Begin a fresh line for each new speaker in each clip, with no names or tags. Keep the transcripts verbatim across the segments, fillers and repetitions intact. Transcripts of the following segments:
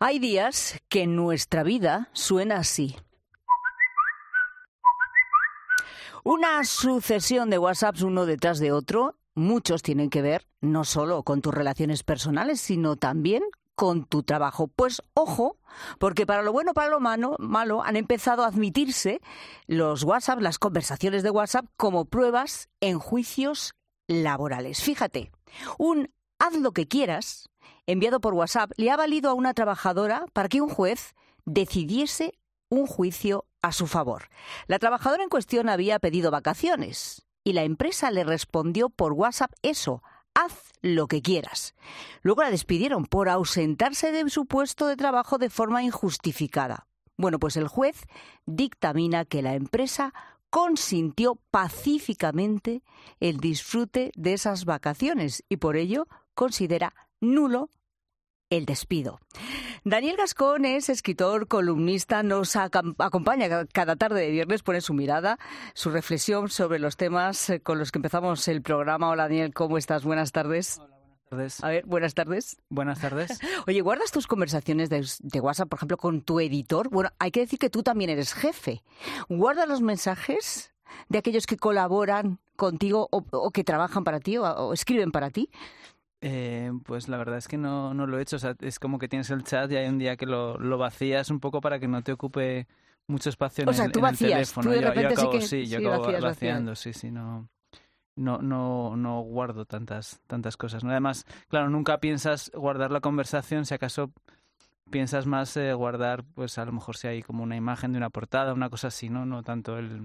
Hay días que nuestra vida suena así. Una sucesión de WhatsApps uno detrás de otro. Muchos tienen que ver no solo con tus relaciones personales, sino también con tu trabajo. Pues ojo, porque para lo bueno, para lo malo, malo han empezado a admitirse los WhatsApp, las conversaciones de WhatsApp, como pruebas en juicios laborales. Fíjate, un haz lo que quieras enviado por WhatsApp le ha valido a una trabajadora para que un juez decidiese un juicio a su favor. La trabajadora en cuestión había pedido vacaciones y la empresa le respondió por WhatsApp eso: haz lo que quieras. Luego la despidieron por ausentarse de su puesto de trabajo de forma injustificada. Bueno, pues el juez dictamina que la empresa consintió pacíficamente el disfrute de esas vacaciones y por ello considera nulo el despido. Daniel Gascón es escritor, columnista, nos acompaña cada tarde de viernes, pone su mirada, su reflexión sobre los temas con los que empezamos el programa. Hola Daniel, ¿cómo estás? Buenas tardes.
Hola, buenas tardes.
A ver, buenas tardes.
Buenas tardes.
Oye, ¿guardas tus conversaciones de, de WhatsApp, por ejemplo, con tu editor? Bueno, hay que decir que tú también eres jefe. ¿Guardas los mensajes de aquellos que colaboran contigo o, o que trabajan para ti o, o escriben para ti?
Eh, pues la verdad es que no, no lo he hecho. O sea, es como que tienes el chat y hay un día que lo, lo vacías un poco para que no te ocupe mucho espacio en,
o sea,
el,
tú
en
vacías,
el teléfono.
Tú de
yo,
repente
yo acabo,
sí, que,
sí, yo
sí,
acabo
vacías,
vaciando,
vacías.
sí, sí, no, no, no, no guardo tantas, tantas cosas, ¿no? Además, claro, nunca piensas guardar la conversación, si acaso piensas más eh, guardar, pues a lo mejor si hay como una imagen de una portada, una cosa así, ¿no? No tanto el...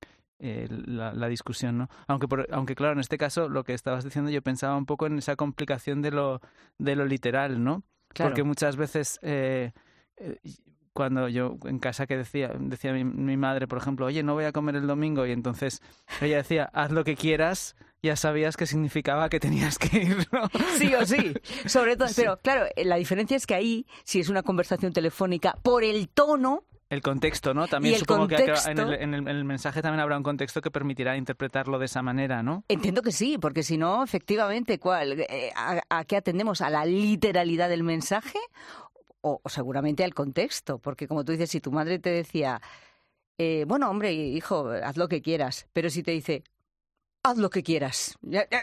Eh, la, la discusión, ¿no? Aunque, por, aunque claro, en este caso, lo que estabas diciendo, yo pensaba un poco en esa complicación de lo, de lo literal, ¿no?
Claro.
Porque muchas veces, eh, eh, cuando yo en casa que decía, decía mi, mi madre, por ejemplo, oye, no voy a comer el domingo, y entonces ella decía, haz lo que quieras, ya sabías que significaba que tenías que ir, ¿no?
Sí o sí, sobre todo,
Sí.
Pero claro, la diferencia es que ahí, si es una conversación telefónica, por el tono...
El contexto, ¿no? También
el
supongo
contexto,
que en el, en, el, en el mensaje también habrá un contexto que permitirá interpretarlo de esa manera, ¿no?
Entiendo que sí, porque si no, efectivamente, ¿cuál? ¿A, a qué atendemos? ¿A la literalidad del mensaje? O, o seguramente al contexto, porque como tú dices, si tu madre te decía, eh, bueno, hombre, hijo, haz lo que quieras, pero si te dice... haz lo que quieras.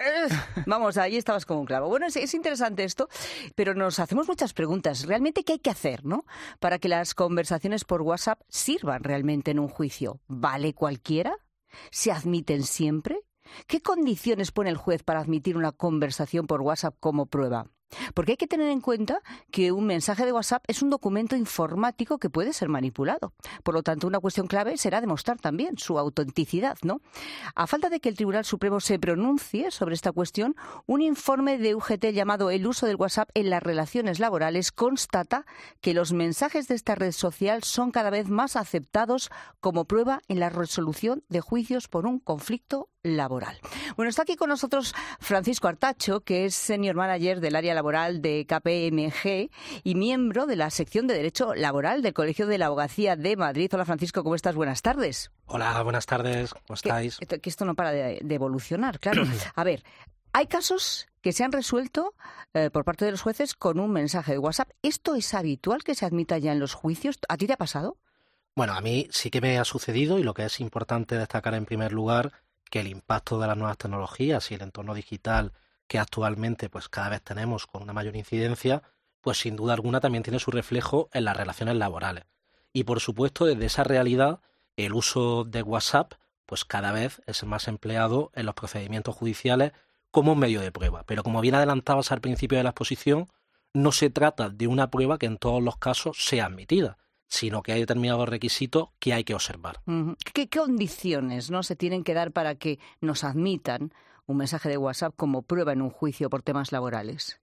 Vamos, ahí estabas como un clavo. Bueno, es, es interesante esto, pero nos hacemos muchas preguntas. ¿Realmente qué hay que hacer, no? Para que las conversaciones por WhatsApp sirvan realmente en un juicio. ¿Vale cualquiera? ¿Se admiten siempre? ¿Qué condiciones pone el juez para admitir una conversación por WhatsApp como prueba? Porque hay que tener en cuenta que un mensaje de WhatsApp es un documento informático que puede ser manipulado. Por lo tanto, una cuestión clave será demostrar también su autenticidad, ¿no? A falta de que el Tribunal Supremo se pronuncie sobre esta cuestión, un informe de U G T llamado El uso del WhatsApp en las relaciones laborales constata que los mensajes de esta red social son cada vez más aceptados como prueba en la resolución de juicios por un conflicto laboral. Bueno, está aquí con nosotros Francisco Artacho, que es Senior Manager del área laboral de K P M G y miembro de la sección de Derecho Laboral del Colegio de la Abogacía de Madrid. Hola Francisco, ¿cómo estás? Buenas tardes.
Hola, buenas tardes, ¿cómo estáis?
Que, que esto no para de, de evolucionar, claro. A ver, hay casos que se han resuelto eh, por parte de los jueces con un mensaje de WhatsApp. ¿Esto es habitual que se admita ya en los juicios? ¿A ti te ha pasado?
Bueno, a mí sí que me ha sucedido y lo que es importante destacar en primer lugar que el impacto de las nuevas tecnologías y el entorno digital que actualmente pues cada vez tenemos con una mayor incidencia, pues sin duda alguna también tiene su reflejo en las relaciones laborales. Y por supuesto, desde esa realidad, el uso de WhatsApp pues cada vez es más empleado en los procedimientos judiciales como un medio de prueba. Pero como bien adelantabas al principio de la exposición, no se trata de una prueba que en todos los casos sea admitida, sino que hay determinados requisitos que hay que observar.
¿Qué condiciones no se tienen que dar para que nos admitan un mensaje de WhatsApp como prueba en un juicio por temas laborales?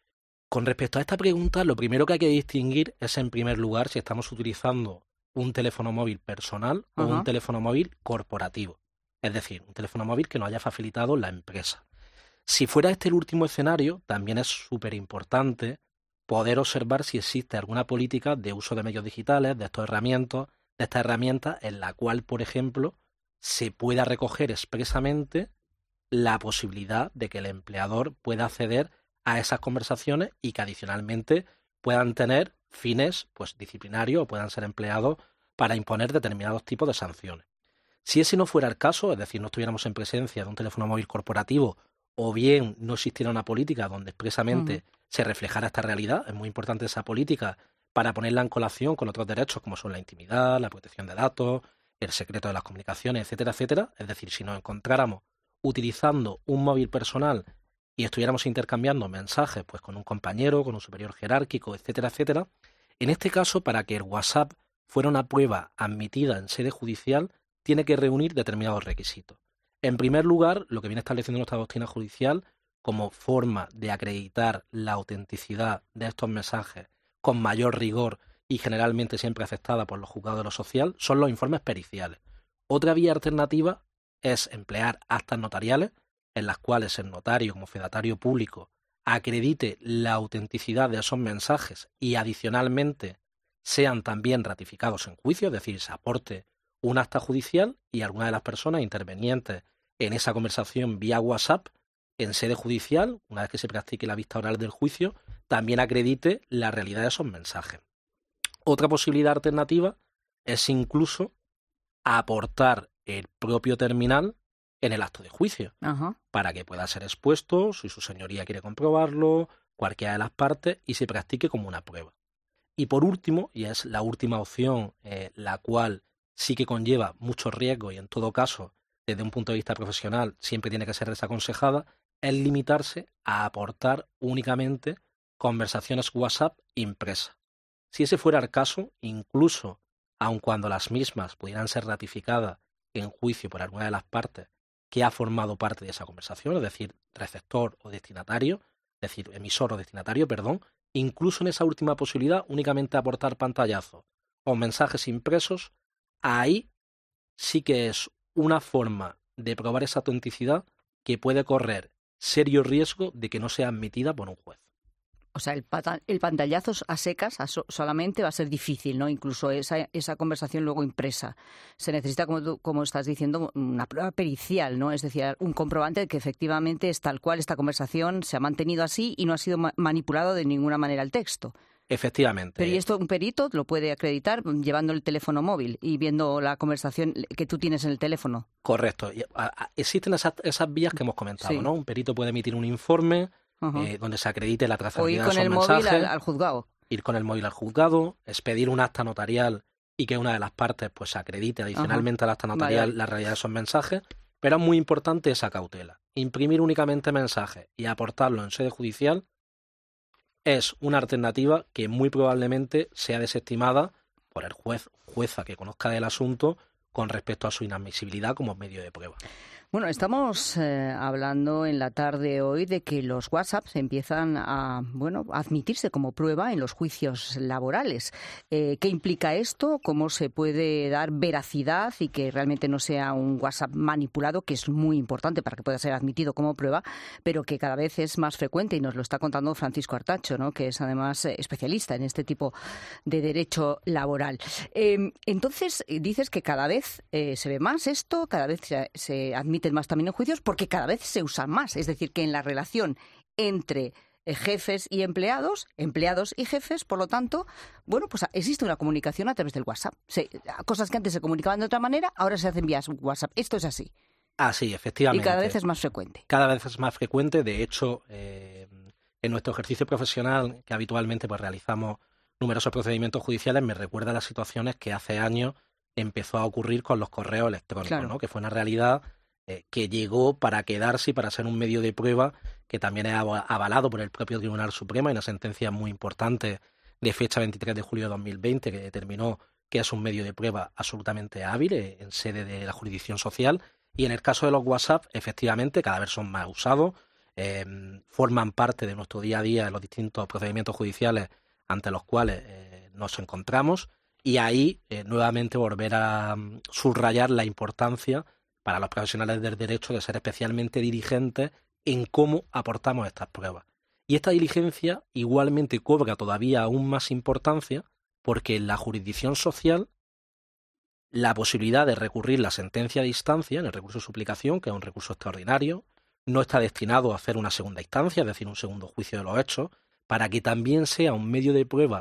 Con respecto a esta pregunta, lo primero que hay que distinguir es, en primer lugar, si estamos utilizando un teléfono móvil personal o
Ajá.
un teléfono móvil corporativo. Es decir, un teléfono móvil que nos haya facilitado la empresa. Si fuera este el último escenario, también es súper importante poder observar si existe alguna política de uso de medios digitales, de estas herramientas, de estas herramientas en la cual, por ejemplo, se pueda recoger expresamente la posibilidad de que el empleador pueda acceder a esas conversaciones y que adicionalmente puedan tener fines pues disciplinarios o puedan ser empleados para imponer determinados tipos de sanciones. Si ese no fuera el caso, es decir, no estuviéramos en presencia de un teléfono móvil corporativo o bien no existiera una política donde expresamente uh-huh. se reflejara esta realidad, es muy importante esa política para ponerla en colación con otros derechos como son la intimidad, la protección de datos, el secreto de las comunicaciones, etcétera, etcétera. Es decir, si nos encontráramos utilizando un móvil personal y estuviéramos intercambiando mensajes pues con un compañero, con un superior jerárquico, etcétera, etcétera, en este caso, para que el WhatsApp fuera una prueba admitida en sede judicial, tiene que reunir determinados requisitos. En primer lugar, lo que viene estableciendo nuestra doctrina judicial como forma de acreditar la autenticidad de estos mensajes con mayor rigor y generalmente siempre aceptada por los juzgados de lo social, son los informes periciales. Otra vía alternativa es emplear actas notariales en las cuales el notario como fedatario público acredite la autenticidad de esos mensajes y adicionalmente sean también ratificados en juicio, es decir, se aporte un acta judicial y alguna de las personas intervenientes en esa conversación vía WhatsApp en sede judicial, una vez que se practique la vista oral del juicio, también acredite la realidad de esos mensajes. Otra posibilidad alternativa es incluso aportar el propio terminal en el acto de juicio, uh-huh. para que pueda ser expuesto, si su señoría quiere comprobarlo, cualquiera de las partes, y se practique como una prueba. Y por último, y es la última opción, eh, la cual sí que conlleva mucho riesgo y en todo caso, desde un punto de vista profesional, siempre tiene que ser desaconsejada, es limitarse a aportar únicamente conversaciones WhatsApp impresas. Si ese fuera el caso, incluso aun cuando las mismas pudieran ser ratificadas en juicio por alguna de las partes que ha formado parte de esa conversación, es decir, receptor o destinatario, es decir, emisor o destinatario, perdón, incluso en esa última posibilidad, únicamente aportar pantallazos o mensajes impresos, ahí sí que es una forma de probar esa autenticidad que puede correr serio riesgo de que no sea admitida por un juez.
O sea, el, pata, el pantallazo a secas a so, solamente va a ser difícil, ¿no? Incluso esa, esa conversación luego impresa. Se necesita, como tú como estás diciendo, una prueba pericial, ¿no? Es decir, un comprobante de que efectivamente es tal cual esta conversación se ha mantenido así y no ha sido ma- manipulado de ninguna manera el texto.
Efectivamente.
Pero y esto un perito lo puede acreditar llevando el teléfono móvil y viendo la conversación que tú tienes en el teléfono.
Correcto. Existen esas, esas vías que hemos comentado, sí. ¿no? Un perito puede emitir un informe uh-huh. eh, donde se acredite la trazabilidad de esos mensajes. O ir con el móvil al,
al juzgado.
Ir con el móvil al juzgado, expedir un acta notarial y que una de las partes pues acredite adicionalmente uh-huh. al acta notarial vale. la realidad de esos mensajes. Pero es muy importante esa cautela. Imprimir únicamente mensajes y aportarlo en sede judicial es una alternativa que muy probablemente sea desestimada por el juez o jueza que conozca del asunto con respecto a su inadmisibilidad como medio de prueba.
Bueno, estamos eh, hablando en la tarde hoy de que los WhatsApps empiezan a, bueno, a admitirse como prueba en los juicios laborales. Eh, ¿Qué implica esto? ¿Cómo se puede dar veracidad y que realmente no sea un WhatsApp manipulado, que es muy importante para que pueda ser admitido como prueba, pero que cada vez es más frecuente y nos lo está contando Francisco Artacho, ¿no? Que es además especialista en este tipo de derecho laboral. Eh, entonces, dices que cada vez eh, se ve más esto, cada vez se, se admite más también en juicios porque cada vez se usan más. Es decir, que en la relación entre jefes y empleados, empleados y jefes, por lo tanto, bueno, pues existe una comunicación a través del WhatsApp. Se, cosas que antes se comunicaban de otra manera, ahora se hacen vía WhatsApp. Esto es así.
Ah, sí, efectivamente.
Y cada vez es más frecuente.
Cada vez es más frecuente. De hecho, eh, en nuestro ejercicio profesional, que habitualmente pues realizamos numerosos procedimientos judiciales, me recuerda a las situaciones que hace años empezó a ocurrir con los correos electrónicos, claro. ¿no? Que fue una realidad que llegó para quedarse y para ser un medio de prueba que también es avalado por el propio Tribunal Supremo. Hay una sentencia muy importante de fecha veintitrés de julio de dos mil veinte que determinó que es un medio de prueba absolutamente hábil en sede de la jurisdicción social. Y en el caso de los WhatsApp, efectivamente, cada vez son más usados, eh, forman parte de nuestro día a día en los distintos procedimientos judiciales ante los cuales eh, nos encontramos. Y ahí, eh, nuevamente, volver a um, subrayar la importancia para los profesionales del derecho de ser especialmente diligentes en cómo aportamos estas pruebas. Y esta diligencia igualmente cobra todavía aún más importancia porque en la jurisdicción social la posibilidad de recurrir la sentencia de instancia en el recurso de suplicación, que es un recurso extraordinario, no está destinado a hacer una segunda instancia, es decir, un segundo juicio de los hechos, para que también sea un medio de prueba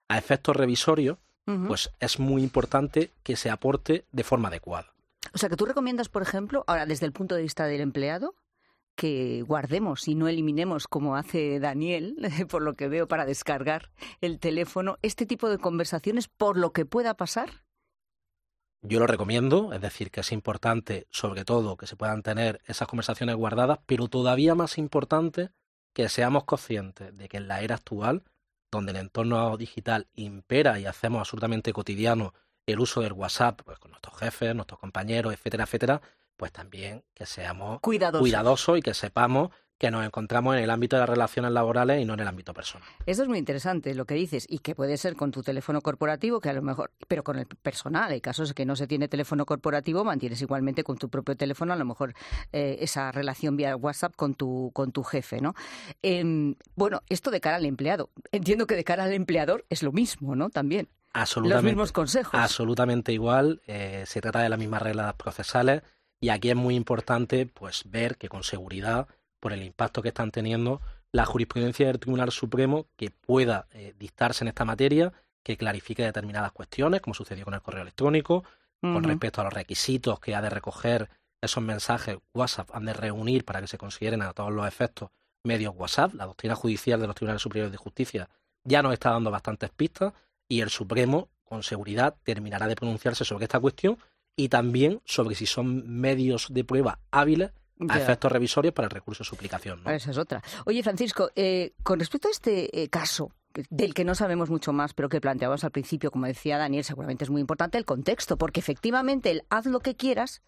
a efectos revisorios,
Ujú.
pues es muy importante que se aporte de forma adecuada.
O sea, que tú recomiendas, por ejemplo, ahora desde el punto de vista del empleado, que guardemos y no eliminemos, como hace Daniel, por lo que veo, para descargar el teléfono, este tipo de conversaciones por lo que pueda pasar.
Yo lo recomiendo, es decir, que es importante, sobre todo, que se puedan tener esas conversaciones guardadas, pero todavía más importante que seamos conscientes de que en la era actual, donde el entorno digital impera y hacemos absolutamente cotidiano el uso del WhatsApp, pues con nuestros jefes, nuestros compañeros, etcétera, etcétera, pues también que seamos
Cuidadosos.
cuidadosos y que sepamos que nos encontramos en el ámbito de las relaciones laborales y no en el ámbito personal.
Esto es muy interesante lo que dices, y que puede ser con tu teléfono corporativo, que a lo mejor, pero con el personal. Hay casos que no se tiene teléfono corporativo, mantienes igualmente con tu propio teléfono, a lo mejor eh, esa relación vía WhatsApp con tu con tu jefe, ¿no? Eh, bueno, esto de cara al empleado. Entiendo que de cara al empleador es lo mismo, ¿no? También.
Absolutamente.
Los mismos consejos.
Absolutamente igual. Eh, se trata de las mismas reglas procesales y aquí es muy importante, pues, ver que con seguridad, por el impacto que están teniendo, la jurisprudencia del Tribunal Supremo que pueda eh, dictarse en esta materia, que clarifique determinadas cuestiones, como sucedió con el correo electrónico, uh-huh. con respecto a los requisitos que ha de recoger esos mensajes WhatsApp, han de reunir para que se consideren a todos los efectos medios WhatsApp. La doctrina judicial de los Tribunales Superiores de Justicia ya nos está dando bastantes pistas y el Supremo, con seguridad, terminará de pronunciarse sobre esta cuestión y también sobre si son medios de prueba hábiles a
Ya.
efectos revisorios para el recurso de suplicación, ¿no?
Esa es otra. Oye, Francisco, eh, con respecto a este eh, caso, del que no sabemos mucho más, pero que planteábamos al principio, como decía Daniel, seguramente es muy importante el contexto, porque efectivamente el haz lo que quieras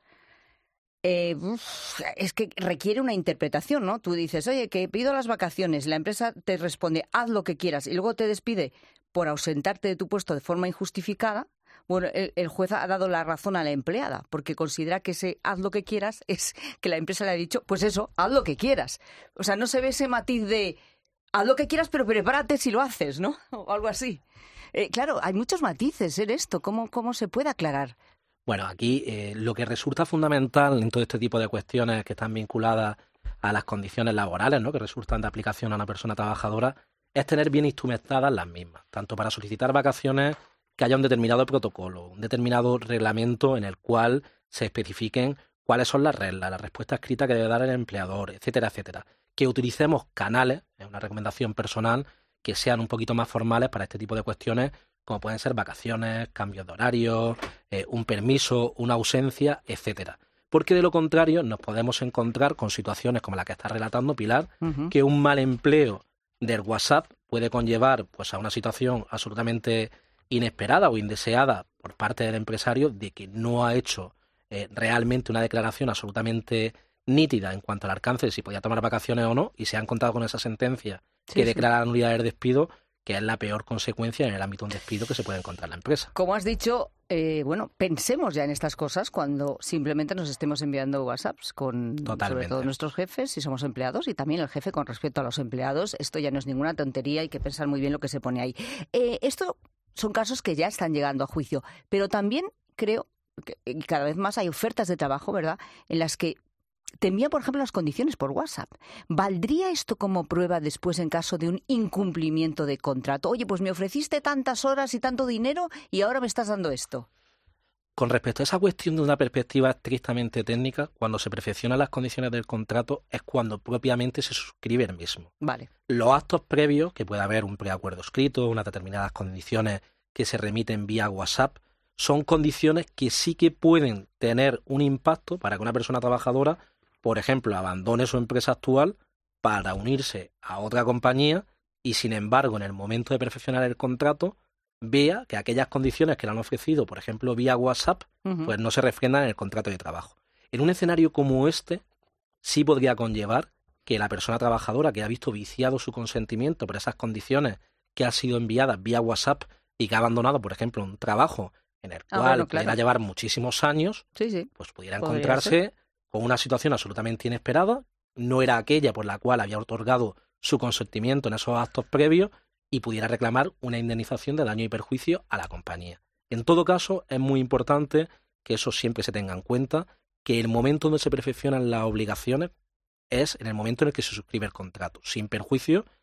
eh, uf, es que requiere una interpretación, ¿no? Tú dices, oye, que pido las vacaciones, la empresa te responde, haz lo que quieras, y luego te despide por ausentarte de tu puesto de forma injustificada. Bueno, el, el juez ha dado la razón a la empleada, porque considera que ese haz lo que quieras es que la empresa le ha dicho, pues eso, haz lo que quieras. O sea, no se ve ese matiz de haz lo que quieras, pero prepárate si lo haces, ¿no? O algo así. Eh, claro, hay muchos matices en esto. ¿Cómo, cómo se puede aclarar?
Bueno, aquí eh, lo que resulta fundamental en todo este tipo de cuestiones que están vinculadas a las condiciones laborales, ¿no?, que resultan de aplicación a una persona trabajadora, es tener bien instrumentadas las mismas, tanto para solicitar vacaciones, que haya un determinado protocolo, un determinado reglamento en el cual se especifiquen cuáles son las reglas, la respuesta escrita que debe dar el empleador, etcétera, etcétera. Que utilicemos canales, es una recomendación personal, que sean un poquito más formales para este tipo de cuestiones, como pueden ser vacaciones, cambios de horario, eh, un permiso, una ausencia, etcétera. Porque de lo contrario nos podemos encontrar con situaciones como la que está relatando Pilar, uh-huh. que un mal empleo del WhatsApp puede conllevar pues a una situación absolutamente inesperada o indeseada por parte del empresario de que no ha hecho eh, realmente una declaración absolutamente nítida en cuanto al alcance de si podía tomar vacaciones o no, y se ha encontrado con esa sentencia sí, que sí. declara la nulidad del despido, que es la peor consecuencia en el ámbito de un despido que se puede encontrar en la empresa.
Como has dicho, eh, bueno, pensemos ya en estas cosas cuando simplemente nos estemos enviando WhatsApps con
Totalmente.
sobre todo nuestros jefes, si somos empleados, y también el jefe con respecto a los empleados. Esto ya no es ninguna tontería, hay que pensar muy bien lo que se pone ahí. Eh, esto son casos que ya están llegando a juicio, pero también creo que cada vez más hay ofertas de trabajo, ¿verdad?, en las que te envían, por ejemplo, las condiciones por WhatsApp. ¿Valdría esto como prueba después en caso de un incumplimiento de contrato? Oye, pues me ofreciste tantas horas y tanto dinero y ahora me estás dando esto.
Con respecto a esa cuestión de una perspectiva estrictamente técnica, cuando se perfeccionan las condiciones del contrato es cuando propiamente se suscribe el mismo.
Vale.
Los actos previos, que puede haber un preacuerdo escrito, unas determinadas condiciones que se remiten vía WhatsApp, son condiciones que sí que pueden tener un impacto para que una persona trabajadora, por ejemplo, abandone su empresa actual para unirse a otra compañía y, sin embargo, en el momento de perfeccionar el contrato, vea que aquellas condiciones que le han ofrecido, por ejemplo, vía WhatsApp, uh-huh. pues no se refrendan en el contrato de trabajo. En un escenario como este, sí podría conllevar que la persona trabajadora que ha visto viciado su consentimiento por esas condiciones que han sido enviadas vía WhatsApp y que ha abandonado, por ejemplo, un trabajo en el cual ah, bueno, claro. pudiera llevar muchísimos años,
sí, sí.
pues pudiera encontrarse con una situación absolutamente inesperada, no era aquella por la cual había otorgado su consentimiento en esos actos previos y pudiera reclamar una indemnización de daño y perjuicio a la compañía. En todo caso, es muy importante que eso siempre se tenga en cuenta, que el momento donde se perfeccionan las obligaciones es en el momento en el que se suscribe el contrato, sin perjuicio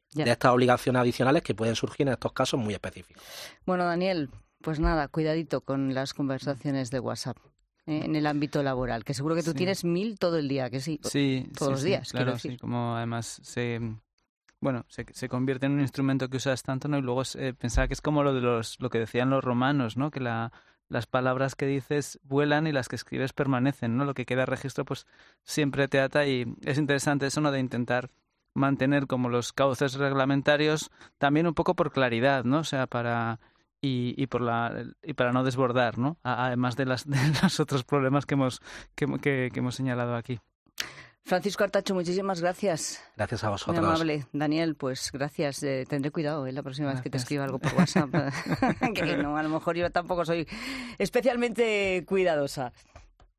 Ya.
de estas obligaciones adicionales que pueden surgir en estos casos muy específicos.
Bueno, Daniel, pues nada, cuidadito con las conversaciones de WhatsApp eh, en el ámbito laboral, que seguro que tú
Sí.
tienes mil todo el día, que sí,
Sí,
todos
sí,
los
sí,
días, quiero
claro,
decir.
sí, como además se, bueno, se, se convierte en un instrumento que usas tanto, ¿no? Y luego eh, pensaba que es como lo de los, lo que decían los romanos, ¿no? Que la, las palabras que dices vuelan y las que escribes permanecen, ¿no? Lo que queda registro, pues siempre te ata y es interesante eso, ¿no? De intentar mantener como los cauces reglamentarios también un poco por claridad, ¿no? O sea, para y, y por la y para no desbordar, ¿no? A- además de las de los otros problemas que hemos que, que, que hemos señalado aquí.
Francisco Artacho, muchísimas gracias.
Gracias a
Muy
vosotros.
amable. Daniel, pues gracias. Eh, tendré cuidado eh, la próxima vez que te
Gracias.
escriba algo por WhatsApp. Que no, a lo mejor yo tampoco soy especialmente cuidadosa.